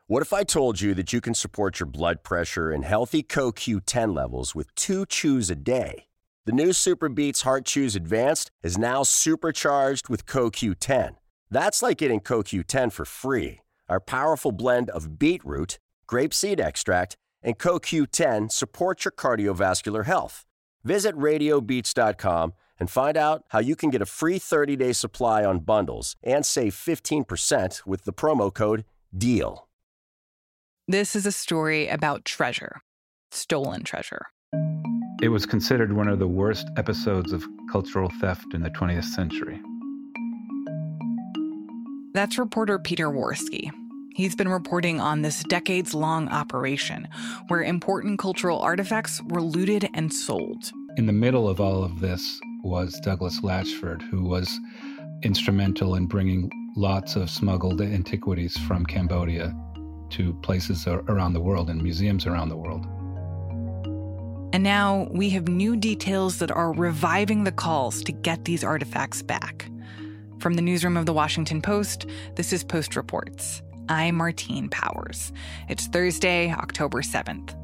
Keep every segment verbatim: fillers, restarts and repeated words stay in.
What if I told you that you can support your blood pressure and healthy C O Q ten levels with two chews a day? The new Super Beats Heart Chews Advanced is now supercharged with C O Q ten. That's like getting C O Q ten for free. Our powerful blend of beetroot, grapeseed extract, and C O Q ten supports your cardiovascular health. Visit radio beats dot com and find out how you can get a free thirty-day supply on bundles and save fifteen percent with the promo code DEAL. This is a story about treasure, stolen treasure. It was considered one of the worst episodes of cultural theft in the twentieth century. That's reporter Peter Worski. He's been reporting on this decades-long operation where important cultural artifacts were looted and sold. In the middle of all of this was Douglas Latchford, who was instrumental in bringing lots of smuggled antiquities from Cambodia to places around the world and museums around the world. And now we have new details that are reviving the calls to get these artifacts back. From the newsroom of The Washington Post, this is Post Reports. I'm Martine Powers. It's Thursday, October seventh.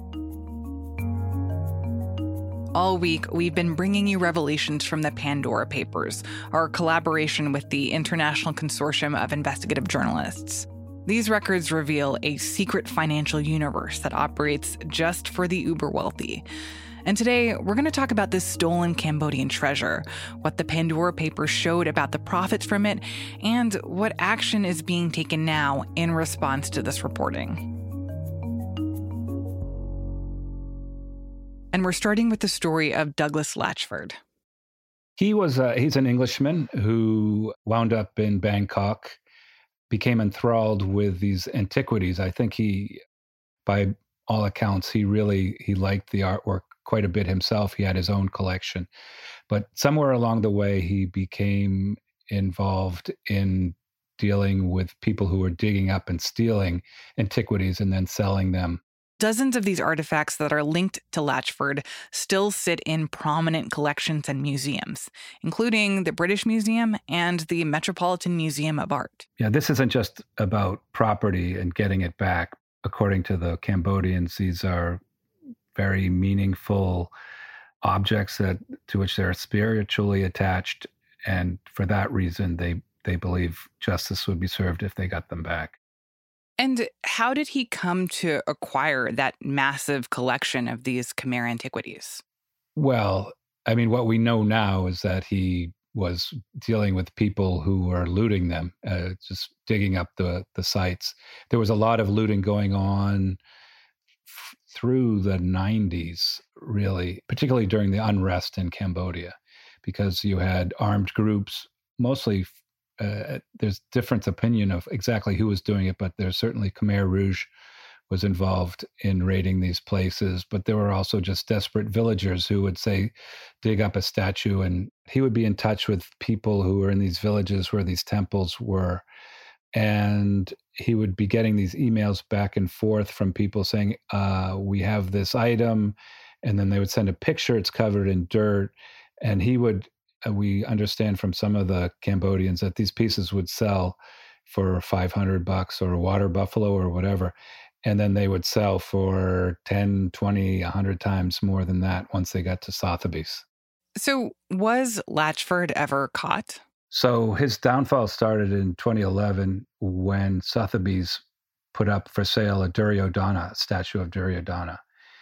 All week, we've been bringing you revelations from the Pandora Papers, our collaboration with the International Consortium of Investigative Journalists. These records reveal a secret financial universe that operates just for the uber wealthy. And today, we're going to talk about this stolen Cambodian treasure, what the Pandora Papers showed about the profits from it, and what action is being taken now in response to this reporting. And we're starting with the story of Douglas Latchford. He was uh, he's an Englishman who wound up in Bangkok, became enthralled with these antiquities. I think he, by all accounts, he really, he liked the artwork quite a bit himself. He had his own collection. But somewhere along the way, he became involved in dealing with people who were digging up and stealing antiquities and then selling them. Dozens of these artifacts that are linked to Latchford still sit in prominent collections and museums, including the British Museum and the Metropolitan Museum of Art. Yeah, this isn't just about property and getting it back. According to the Cambodians, these are very meaningful objects that to which they're spiritually attached, and for that reason, they, they believe justice would be served if they got them back. And how did he come to acquire that massive collection of these Khmer antiquities? Well, I mean, what we know now is that he was dealing with people who were looting them, uh, just digging up the, the sites. There was a lot of looting going on f- through the nineties, really, particularly during the unrest in Cambodia, because you had armed groups, mostly Uh, there's different opinion of exactly who was doing it, but there's certainly Khmer Rouge was involved in raiding these places. But there were also just desperate villagers who would say, dig up a statue, and he would be in touch with people who were in these villages where these temples were. And he would be getting these emails back and forth from people saying, uh, we have this item. And then they would send a picture, it's covered in dirt. And he would we understand from some of the Cambodians that these pieces would sell for five hundred bucks or a water buffalo or whatever. And then they would sell for ten, twenty, one hundred times more than that once they got to Sotheby's. So was Latchford ever caught? So his downfall started in twenty eleven when Sotheby's put up for sale a Duryodhana, a statue of Duryodhana.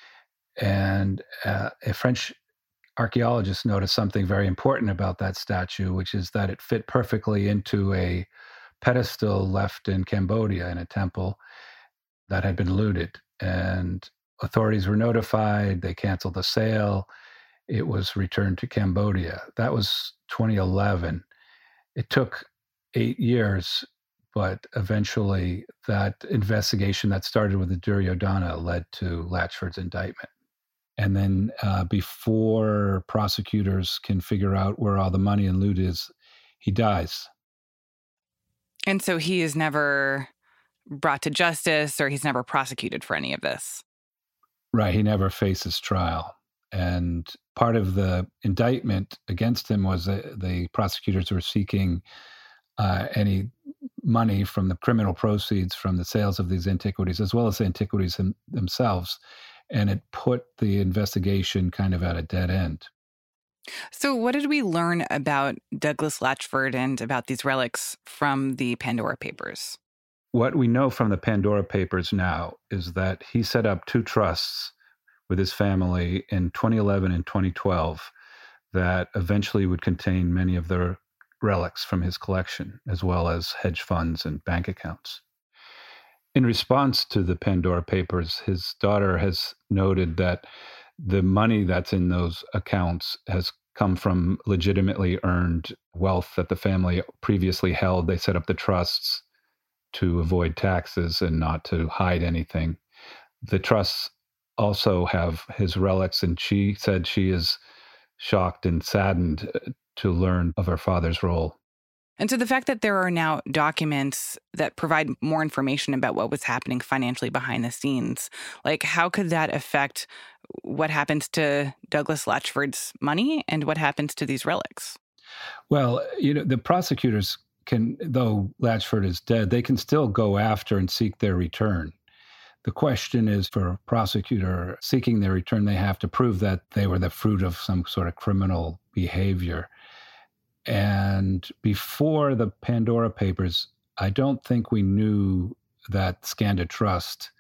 And uh, a French archaeologists noticed something very important about that statue, which is that it fit perfectly into a pedestal left in Cambodia in a temple that had been looted. And authorities were notified, they canceled the sale, it was returned to Cambodia. That was twenty eleven. It took eight years, but eventually that investigation that started with the Duryodhana led to Latchford's indictment. And then uh, before prosecutors can figure out where all the money and loot is, he dies. And so he is never brought to justice, or he's never prosecuted for any of this. Right. He never faces trial. And part of the indictment against him was that the prosecutors were seeking uh, any money from the criminal proceeds from the sales of these antiquities, as well as the antiquities them, themselves. And it put the investigation kind of at a dead end. So what did we learn about Douglas Latchford and about these relics from the Pandora Papers? What we know from the Pandora Papers now is that he set up two trusts with his family in twenty eleven and twenty twelve that eventually would contain many of the relics from his collection, as well as hedge funds and bank accounts. In response to the Pandora Papers, his daughter has noted that the money that's in those accounts has come from legitimately earned wealth that the family previously held. They set up the trusts to avoid taxes and not to hide anything. The trusts also have his relics, and she said she is shocked and saddened to learn of her father's role. And so the fact that there are now documents that provide more information about what was happening financially behind the scenes, like how could that affect what happens to Douglas Latchford's money and what happens to these relics? Well, you know, the prosecutors can, though Latchford is dead, they can still go after and seek their return. The question is, for a prosecutor seeking their return, they have to prove that they were the fruit of some sort of criminal behavior. And before the Pandora Papers, I don't think we knew that Skanda Trust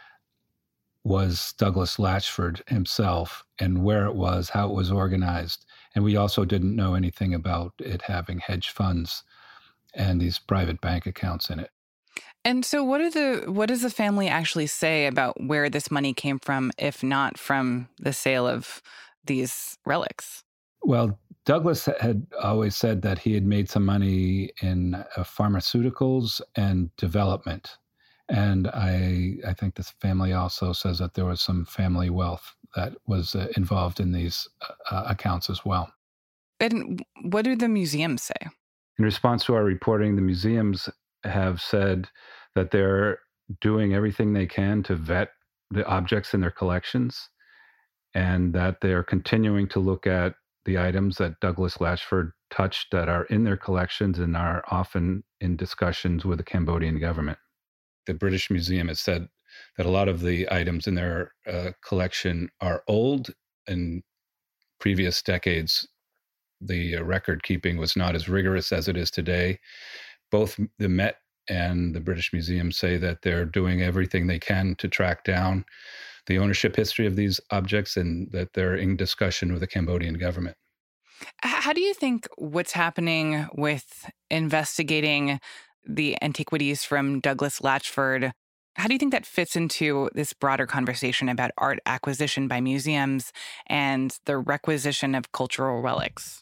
was Douglas Latchford himself and where it was, how it was organized. And we also didn't know anything about it having hedge funds and these private bank accounts in it. And so what are the what does the family actually say about where this money came from, if not from the sale of these relics? Well, Douglas had always said that he had made some money in uh, pharmaceuticals and development. And I I think this family also says that there was some family wealth that was uh, involved in these uh, accounts as well. And what do the museums say? In response to our reporting, the museums have said that they're doing everything they can to vet the objects in their collections, and that they're continuing to look at the items that Douglas Latchford touched that are in their collections and are often in discussions with the Cambodian government. The British Museum has said that a lot of the items in their uh, collection are old. In previous decades, the uh, record keeping was not as rigorous as it is today. Both the Met and the British Museum say that they're doing everything they can to track down the ownership history of these objects and that they're in discussion with the Cambodian government. How do you think what's happening with investigating the antiquities from Douglas Latchford, how do you think that fits into this broader conversation about art acquisition by museums and the requisition of cultural relics?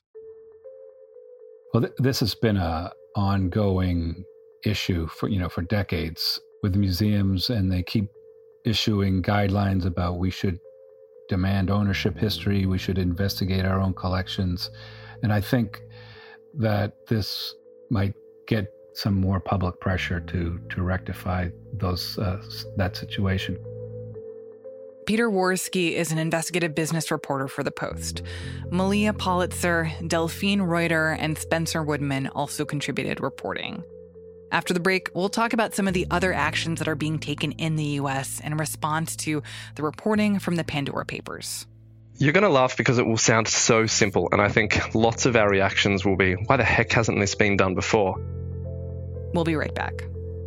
Well, th- this has been an ongoing issue for, you know, for decades with museums, and they keep issuing guidelines about we should demand ownership history, we should investigate our own collections. And I think that this might get some more public pressure to to rectify those uh, that situation. Peter Worski is an investigative business reporter for The Post. Malia Politzer, Delphine Reuter, and Spencer Woodman also contributed reporting. After the break, we'll talk about some of the other actions that are being taken in the U S in response to the reporting from the Pandora Papers. You're going to laugh because it will sound so simple, and I think lots of our reactions will be, why the heck hasn't this been done before? We'll be right back.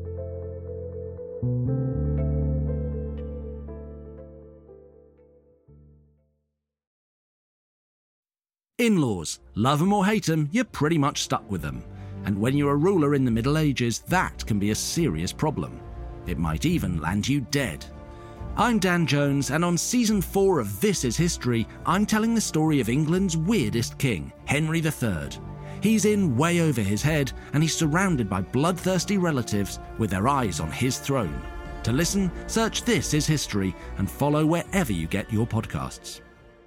In-laws, love them or hate them, you're pretty much stuck with them. And when you're a ruler in the Middle Ages, that can be a serious problem. It might even land you dead. I'm Dan Jones, and on season four of This Is History, I'm telling the story of England's weirdest king, Henry the Third. He's in way over his head, and he's surrounded by bloodthirsty relatives with their eyes on his throne. To listen, search This Is History and follow wherever you get your podcasts.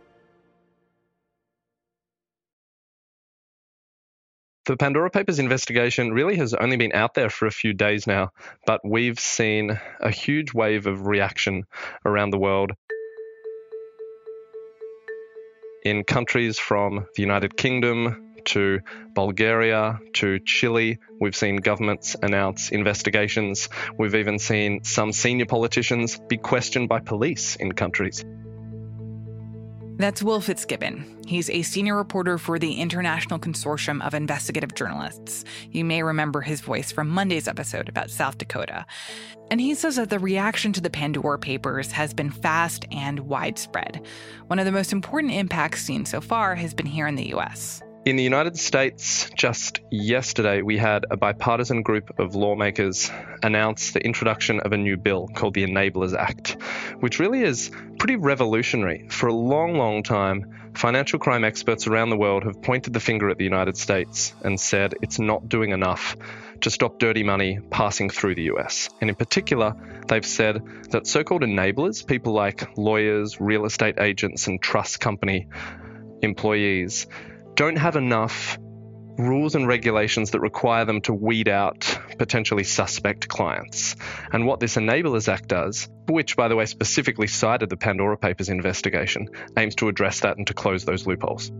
The Pandora Papers investigation really has only been out there for a few days now, but we've seen a huge wave of reaction around the world. In countries from the United Kingdom to Bulgaria, to Chile. We've seen governments announce investigations. We've even seen some senior politicians be questioned by police in countries. That's Will Fitzgibbon. He's a senior reporter for the International Consortium of Investigative Journalists. You may remember his voice from Monday's episode about South Dakota. And he says that the reaction to the Pandora Papers has been fast and widespread. One of the most important impacts seen so far has been here in the U S. In the United States, just yesterday, we had a bipartisan group of lawmakers announce the introduction of a new bill called the Enablers Act, which really is pretty revolutionary. For a long, long time, financial crime experts around the world have pointed the finger at the United States and said it's not doing enough to stop dirty money passing through the U S. And in particular, they've said that so-called enablers, people like lawyers, real estate agents, and trust company employees, don't have enough rules and regulations that require them to weed out potentially suspect clients. And what this Enablers Act does, which, by the way, specifically cited the Pandora Papers investigation, aims to address that and to close those loopholes.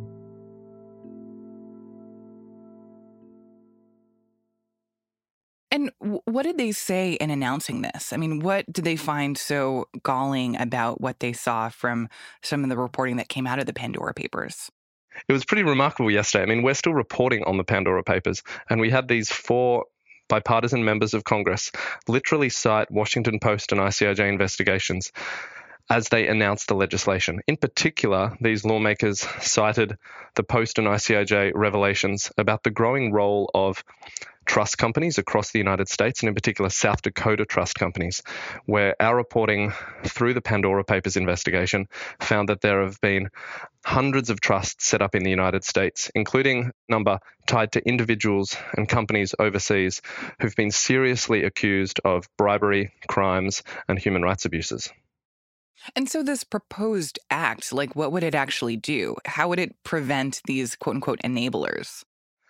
And what did they say in announcing this? I mean, what did they find so galling about what they saw from some of the reporting that came out of the Pandora Papers? It was pretty remarkable yesterday. I mean, we're still reporting on the Pandora Papers, and we had these four bipartisan members of Congress literally cite Washington Post and I C I J investigations as they announced the legislation. In particular, these lawmakers cited the Post and I C I J revelations about the growing role of trust companies across the United States, and in particular South Dakota trust companies, where our reporting through the Pandora Papers investigation found that there have been hundreds of trusts set up in the United States, including a number tied to individuals and companies overseas who've been seriously accused of bribery, crimes, and human rights abuses. And so this proposed act, like what would it actually do? How would it prevent these quote unquote enablers?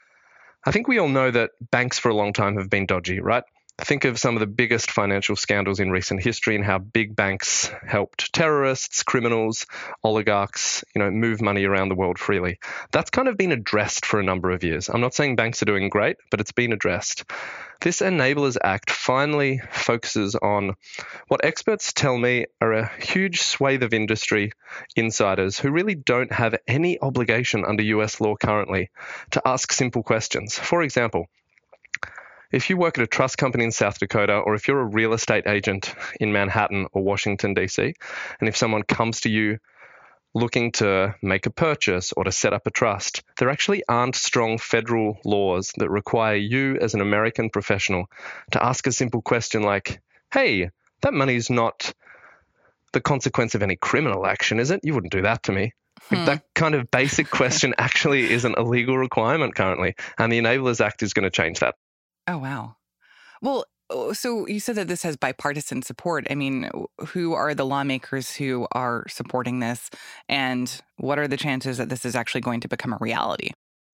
I think we all know that banks for a long time have been dodgy, right? Think of some of the biggest financial scandals in recent history and how big banks helped terrorists, criminals, oligarchs, you know, move money around the world freely. That's kind of been addressed for a number of years. I'm not saying banks are doing great, but it's been addressed. This Enablers Act finally focuses on what experts tell me are a huge swathe of industry insiders who really don't have any obligation under U S law currently to ask simple questions. For example, if you work at a trust company in South Dakota, or if you're a real estate agent in Manhattan or Washington, D C, and if someone comes to you looking to make a purchase or to set up a trust, there actually aren't strong federal laws that require you as an American professional to ask a simple question like, hey, that money's not the consequence of any criminal action, is it? You wouldn't do that to me. Hmm. Like that kind of basic question actually isn't a legal requirement currently, and the Enablers Act is going to change that. Oh, wow. Well, so you said that this has bipartisan support. I mean, who are the lawmakers who are supporting this, and what are the chances that this is actually going to become a reality?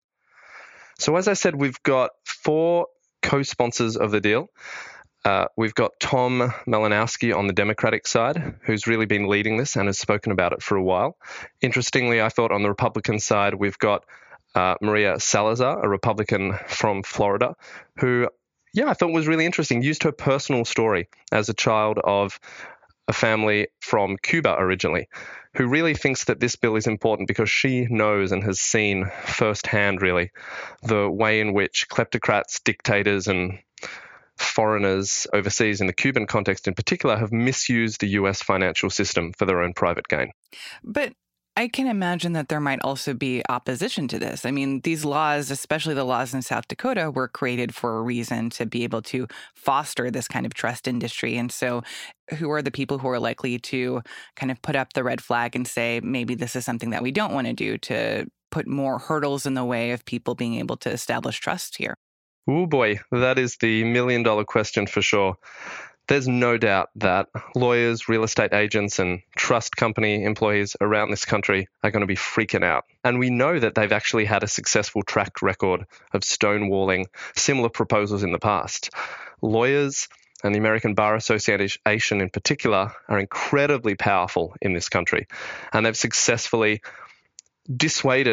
So as I said, we've got four co-sponsors of the deal. Uh, we've got Tom Malinowski on the Democratic side, who's really been leading this and has spoken about it for a while. Interestingly, I thought on the Republican side, we've got Uh, Maria Salazar, a Republican from Florida, who, yeah, I thought was really interesting, used her personal story as a child of a family from Cuba originally, who really thinks that this bill is important because she knows and has seen firsthand, really, the way in which kleptocrats, dictators, and foreigners overseas, in the Cuban context in particular, have misused the U S financial system for their own private gain. But I can imagine that there might also be opposition to this. I mean, these laws, especially the laws in South Dakota, were created for a reason to be able to foster this kind of trust industry. And so who are the people who are likely to kind of put up the red flag and say, maybe this is something that we don't want to do to put more hurdles in the way of people being able to establish trust here? Oh boy, that is the million dollar question for sure. There's no doubt that lawyers, real estate agents, and trust company employees around this country are going to be freaking out. And we know that they've actually had a successful track record of stonewalling similar proposals in the past. Lawyers and the American Bar Association in particular are incredibly powerful in this country. And they've successfully dissuaded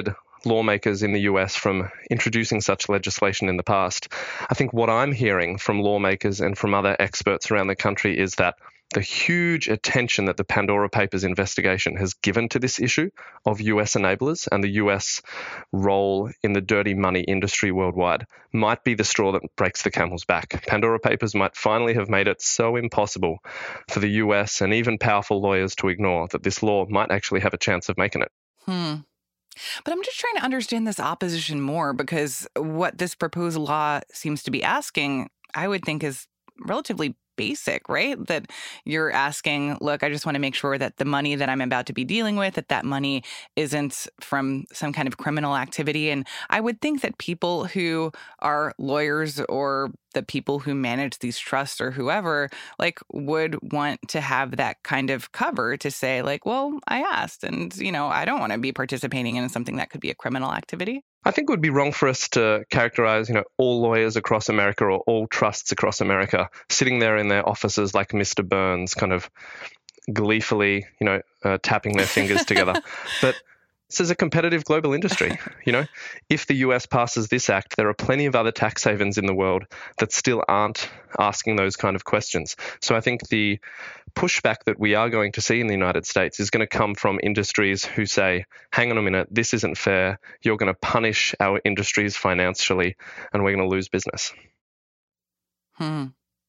lawmakers in the U S from introducing such legislation in the past. I think what I'm hearing from lawmakers and from other experts around the country is that the huge attention that the Pandora Papers investigation has given to this issue of U S enablers and the U S role in the dirty money industry worldwide might be the straw that breaks the camel's back. Pandora Papers might finally have made it so impossible for the U S and even powerful lawyers to ignore that this law might actually have a chance of making it. Hmm. But I'm just trying to understand this opposition more, because what this proposed law seems to be asking, I would think, is relatively basic, right? That you're asking, look, I just want to make sure that the money that I'm about to be dealing with, that that money isn't from some kind of criminal activity. And I would think that people who are lawyers or the people who manage these trusts or whoever, like, would want to have that kind of cover to say, like, well, I asked, and, you know, I don't want to be participating in something that could be a criminal activity. I think it would be wrong for us to characterize, you know, all lawyers across America or all trusts across America sitting there in their offices like Mister Burns, kind of gleefully, you know, uh, tapping their fingers together. But this is a competitive global industry. You know, if the U S passes this act, there are plenty of other tax havens in the world that still aren't asking those kind of questions. So I think the pushback that we are going to see in the United States is going to come from industries who say, hang on a minute, this isn't fair. You're going to punish our industries financially and we're going to lose business. Hmm.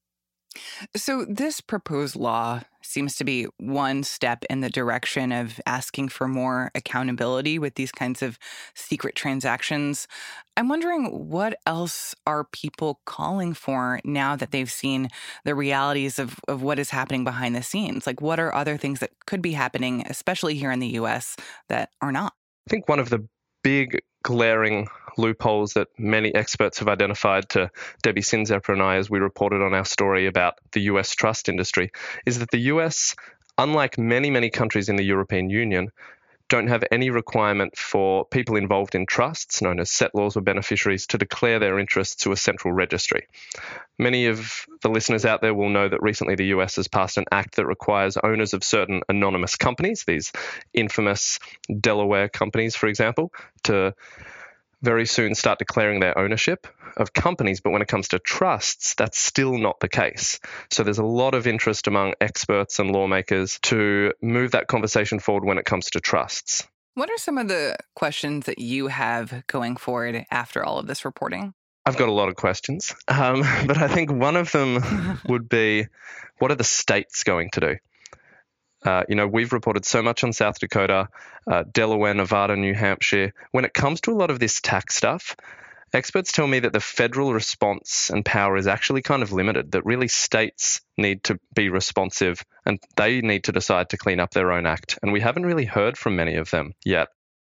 So this proposed law seems to be one step in the direction of asking for more accountability with these kinds of secret transactions. I'm wondering, what else are people calling for now that they've seen the realities of, of what is happening behind the scenes? Like, what are other things that could be happening, especially here in the U S, that are not? I think one of the big glaring loopholes that many experts have identified to Debbie Sinzepper and I, as we reported on our story about the U S trust industry, is that the U S, unlike many, many countries in the European Union, don't have any requirement for people involved in trusts, known as settlors or beneficiaries, to declare their interests to a central registry. Many of the listeners out there will know that recently the U S has passed an act that requires owners of certain anonymous companies, these infamous Delaware companies, for example, to very soon start declaring their ownership of companies. But when it comes to trusts, that's still not the case. So there's a lot of interest among experts and lawmakers to move that conversation forward when it comes to trusts. What are some of the questions that you have going forward after all of this reporting? I've got a lot of questions, um, but I think one of them would be, what are the states going to do? Uh, you know, we've reported so much on South Dakota, uh, Delaware, Nevada, New Hampshire. When it comes to a lot of this tax stuff, experts tell me that the federal response and power is actually kind of limited, that really states need to be responsive and they need to decide to clean up their own act. And we haven't really heard from many of them yet.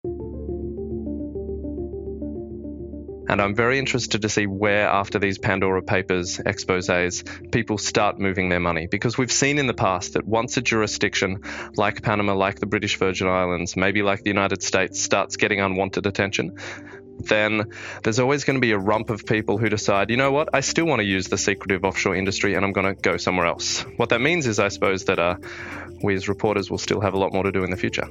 And I'm very interested to see where, after these Pandora Papers exposés, people start moving their money. Because we've seen in the past that once a jurisdiction like Panama, like the British Virgin Islands, maybe like the United States, starts getting unwanted attention, then there's always going to be a rump of people who decide, you know what, I still want to use the secretive offshore industry and I'm going to go somewhere else. What that means is, I suppose, that uh, we as reporters will still have a lot more to do in the future.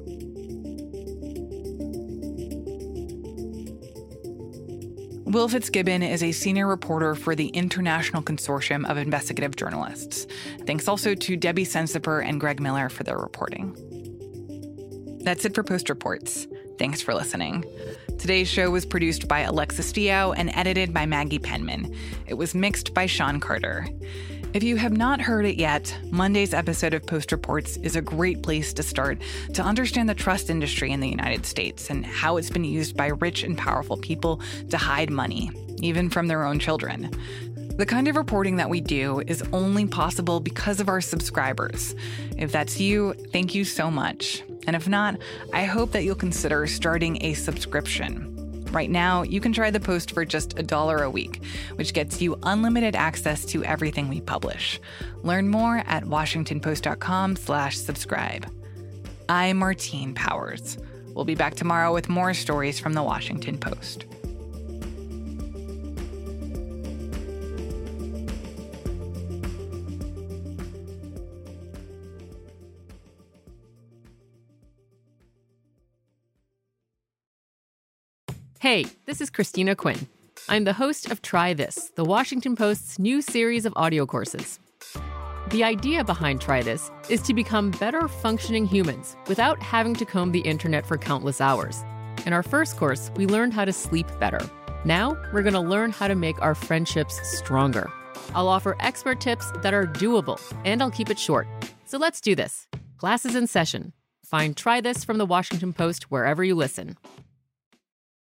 Will Fitzgibbon is a senior reporter for the International Consortium of Investigative Journalists. Thanks also to Debbie Sinzepper and Greg Miller for their reporting. That's it for Post Reports. Thanks for listening. Today's show was produced by Alexis Diao and edited by Maggie Penman. It was mixed by Sean Carter. If you have not heard it yet, Monday's episode of Post Reports is a great place to start to understand the trust industry in the United States and how it's been used by rich and powerful people to hide money, even from their own children. The kind of reporting that we do is only possible because of our subscribers. If that's you, thank you so much. And if not, I hope that you'll consider starting a subscription. Right now, you can try the Post for just a dollar a week, which gets you unlimited access to everything we publish. Learn more at washingtonpost.com slash subscribe. I'm Martine Powers. We'll be back tomorrow with more stories from the Washington Post. Hey, this is Christina Quinn. I'm the host of Try This, the Washington Post's new series of audio courses. The idea behind Try This is to become better functioning humans without having to comb the internet for countless hours. In our first course, we learned how to sleep better. Now, we're going to learn how to make our friendships stronger. I'll offer expert tips that are doable, and I'll keep it short. So let's do this. Class is in session. Find Try This from the Washington Post wherever you listen.